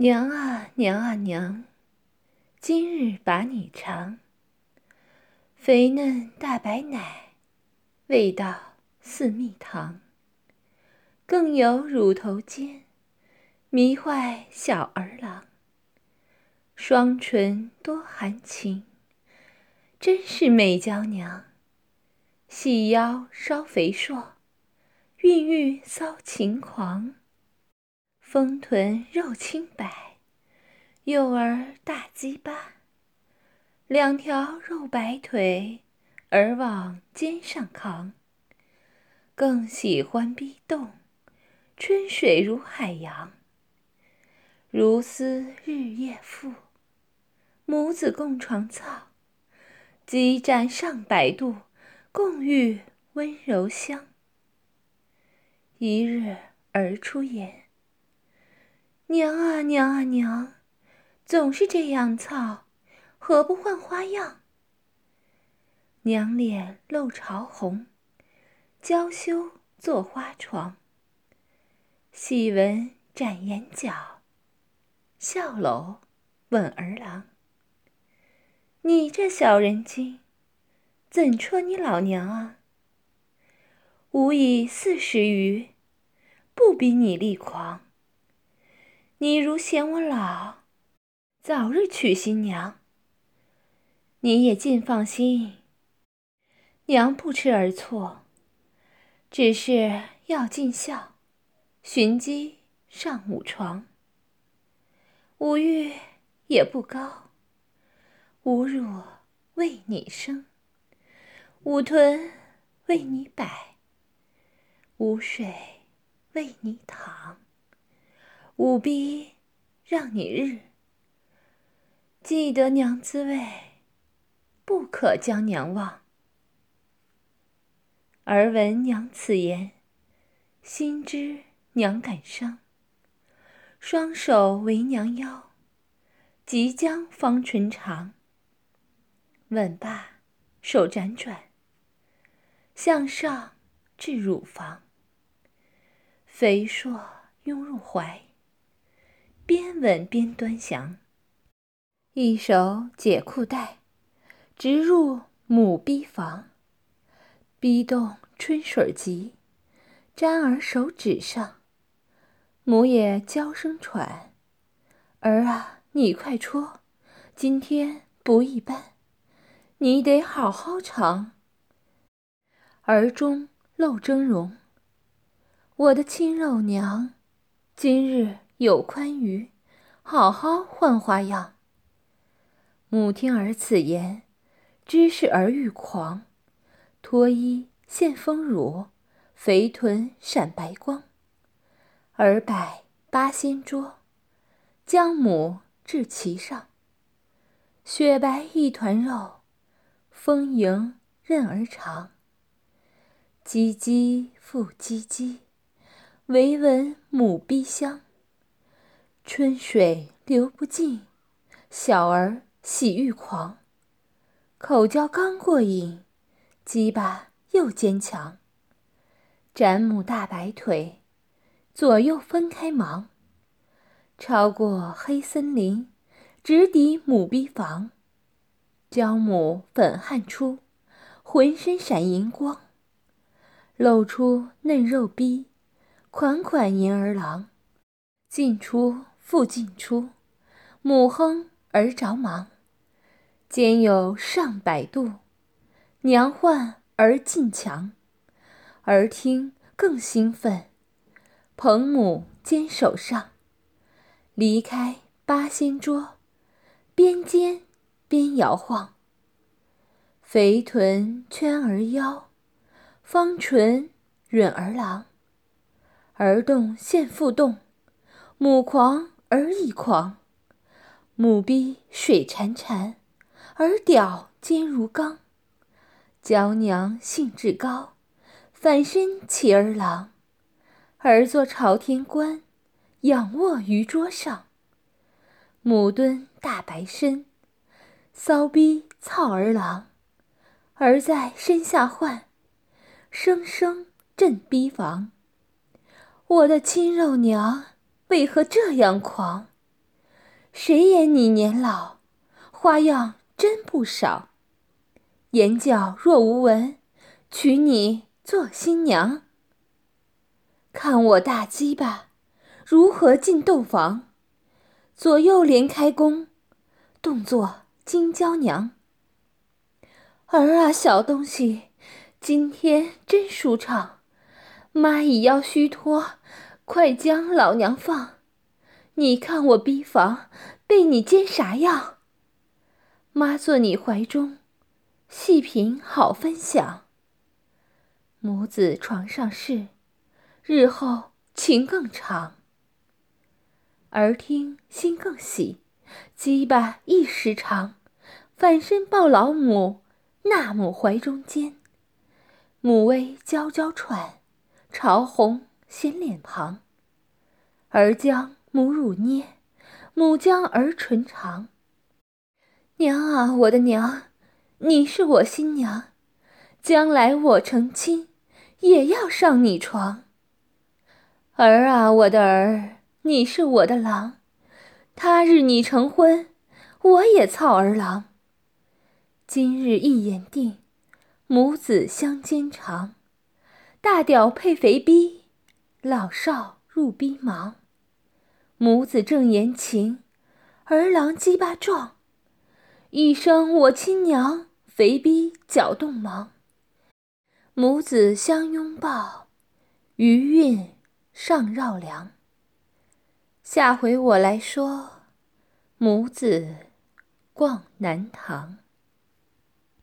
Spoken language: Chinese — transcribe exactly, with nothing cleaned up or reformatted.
娘啊娘啊娘，今日把你尝。肥嫩大白奶，味道似蜜糖。更有乳头尖，迷坏小儿郎。双唇多含情，真是美娇娘。细腰稍肥硕，孕育骚情狂。丰臀肉清白，幼儿大鸡巴。两条肉白腿，儿往肩上扛。更喜欢逼动，春水如海洋。如斯日夜复，母子共床操。激战上百度，共浴温柔香。一日儿出言：娘啊娘啊娘，总是这样操，何不换花样？娘脸露潮红，娇羞做花床。细纹展眼角，笑搂吻儿郎。你这小人精，怎戳你老娘啊？吾已四十余，不比你力狂。你如嫌我老，早日娶新娘。你也尽放心，娘不吃儿错，只是要尽孝，寻机上吾床。吾欲也不高，吾乳为你生，吾臀为你摆，吾水为你淌，吾逼让你日。记得娘滋味，不可将娘忘。儿闻娘此言，心知娘感伤。双手围娘腰，即将方唇长。吻罢，手辗转，向上至乳房。肥硕拥入怀，边吻边端详。一手解裤带，直入母逼房。逼动春水急，沾儿手指上。母也娇声喘：儿啊，你快戳，今天不一般，你得好好尝。儿中露峥嵘：我的亲肉娘，今日有宽余，好好换花样。母听儿此言，知是儿欲狂，脱衣现丰乳，肥臀闪白光。儿摆八仙桌，将母置其上。雪白一团肉，丰盈任儿尝。唧唧复唧唧，唯闻母逼香。春水流不尽，小儿喜欲狂。口交刚过瘾，鸡巴又坚强。展母大白腿，左右分开忙。超过黑森林，直抵母逼房。娇母粉汗出，浑身闪银光。露出嫩肉逼，款款银儿郎。进出复进出，母哼儿着忙。间有上百度，娘唤儿进墙。儿听更兴奋，捧母肩手上。离开八仙桌，边肩边摇晃。肥臀圈儿腰，方唇吮儿郎。儿动现复动，母狂儿亦狂。母逼水潺潺，儿屌坚如钢。娇娘兴致高，反身起儿郎。儿坐朝天观，仰卧于桌上。母蹲大白身，骚逼操儿郎。儿在身下唤，声声震逼房。我的亲肉娘，为何这样狂？ 谁言你年老，花样真不少。言教若无闻，娶你做新娘。看我大鸡巴如何进洞房，左右连开弓，动作金娇娘。儿啊小东西，今天真舒畅，妈已要虚脱，快将老娘放。你看我逼房被你奸啥样？妈坐你怀中，细品好分享。母子床上事，日后情更长。儿听心更喜，鸡巴一时长，反身抱老母，那母怀中间。母微娇娇喘，潮红显脸庞。儿将母乳捏，母将儿唇尝。娘啊我的娘，你是我新娘，将来我成亲，也要上你床。儿啊我的儿，你是我的郎，他日你成婚，我也操儿郎。今日一言定，母子相煎肠。大屌配肥逼，老少入逼忙。母子正言情，儿郎鸡巴壮。一生我亲娘，肥逼搅动忙。母子相拥抱，余韵尚绕梁。下回我来说，母子逛南塘。